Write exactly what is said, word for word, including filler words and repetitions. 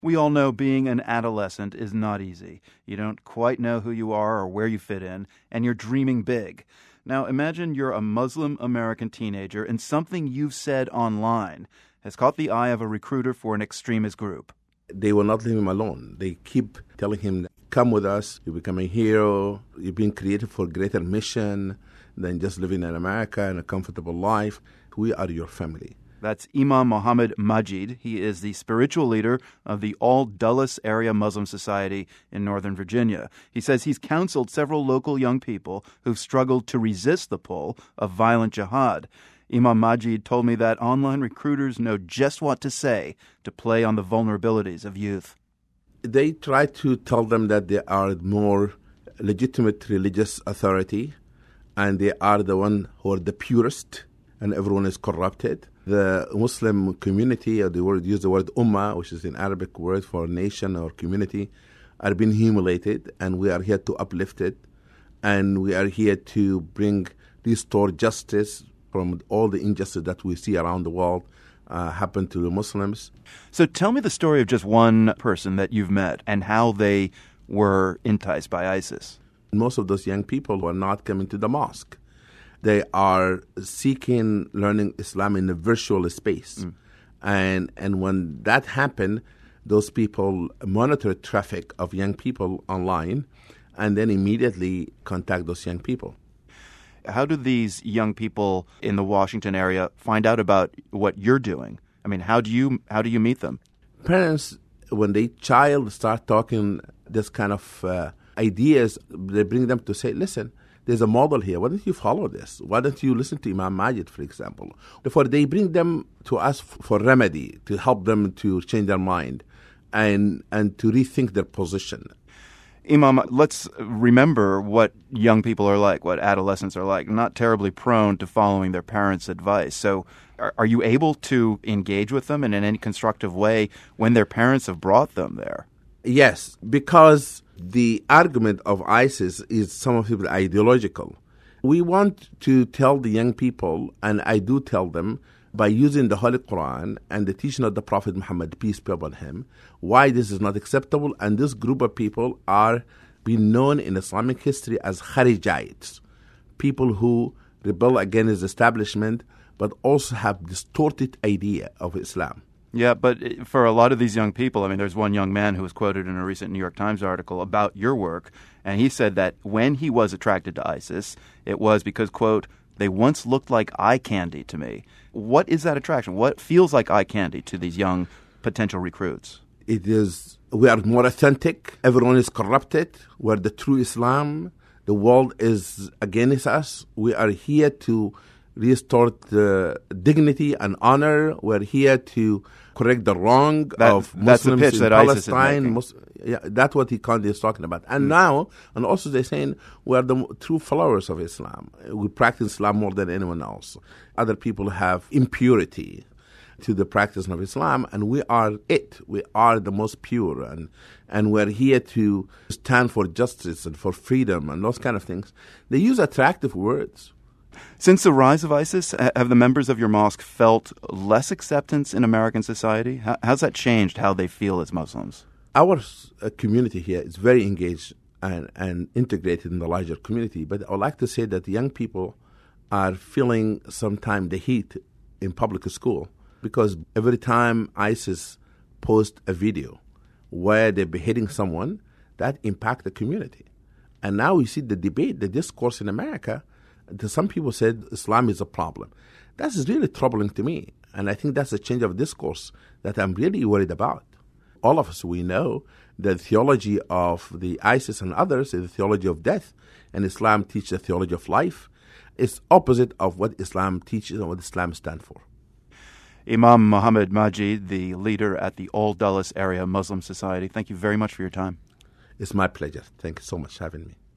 We all know being an adolescent is not easy. You don't quite know who you are or where you fit in, and you're dreaming big. Now imagine you're a Muslim American teenager and something you've said online has caught the eye of a recruiter for an extremist group. They will not leave him alone. They keep telling him, come with us, you become a hero, you're being created for a greater mission than just living in America in a comfortable life. We are your family. That's Imam Mohammed Majid. He is the spiritual leader of the All Dulles Area Muslim Society in Northern Virginia. He says he's counseled several local young people who've struggled to resist the pull of violent jihad. Imam Majid told me that online recruiters know just what to say to play on the vulnerabilities of youth. They try to tell them that they are more legitimate religious authority and they are the one who are the purest and everyone is corrupted. The Muslim community, or the word use the word ummah, which is an Arabic word for nation or community, are being humiliated, and we are here to uplift it, and we are here to bring, restore justice from all the injustice that we see around the world uh, happen to the Muslims. So tell me the story of just one person that you've met and how they were enticed by ISIS. Most of those young people are not coming to the mosque. They are seeking learning Islam in a virtual space. Mm. And and when that happened, those people monitor traffic of young people online and then immediately contact those young people. How do these young people in the Washington area find out about what you're doing? I mean, how do you how do you meet them? Parents, when their child start talking this kind of uh, ideas, they bring them to say, listen, there's a model here. Why don't you follow this? Why don't you listen to Imam Majid, for example? Therefore, they bring them to us for remedy, to help them to change their mind and and to rethink their position. Imam, let's remember what young people are like, what adolescents are like, not terribly prone to following their parents' advice. So are, are you able to engage with them in any constructive way when their parents have brought them there? Yes, because the argument of ISIS is some of it ideological. We want to tell the young people, and I do tell them, by using the Holy Quran and the teaching of the Prophet Muhammad, peace be upon him, why this is not acceptable. And this group of people are being known in Islamic history as Kharijites, people who rebel against the establishment, but also have distorted idea of Islam. Yeah, but for a lot of these young people, I mean, there's one young man who was quoted in a recent New York Times article about your work, and he said that when he was attracted to ISIS, it was because, quote, they once looked like eye candy to me. What is that attraction? What feels like eye candy to these young potential recruits? It is, we are more authentic. Everyone is corrupted. We're the true Islam. The world is against us. We are here to restore the dignity and honor. We're here to correct the wrong that, of that's Muslims the pitch in that Palestine. ISIS is making. Mus- yeah, that's what he is talking about. And mm. now, and also they're saying we are the true followers of Islam. We practice Islam more than anyone else. Other people have impurity to the practice of Islam, and we are it. We are the most pure, and and we're here to stand for justice and for freedom and those kind of things. They use attractive words. Since the rise of ISIS, have the members of your mosque felt less acceptance in American society? How's that changed how they feel as Muslims? Our uh, community here is very engaged and, and integrated in the larger community, but I would like to say that the young people are feeling sometimes the heat in public school because every time ISIS posts a video where they're beheading someone, that impacts the community. And now we see the debate, the discourse in America. Some people said Islam is a problem. That is really troubling to me. And I think that's a change of discourse that I'm really worried about. All of us, we know the theology of the ISIS and others is the theology of death. And Islam teaches the theology of life. It's opposite of what Islam teaches and what Islam stands for. Imam Mohammed Majid, the leader at the All Dulles Area Muslim Society, thank you very much for your time. It's my pleasure. Thank you so much for having me.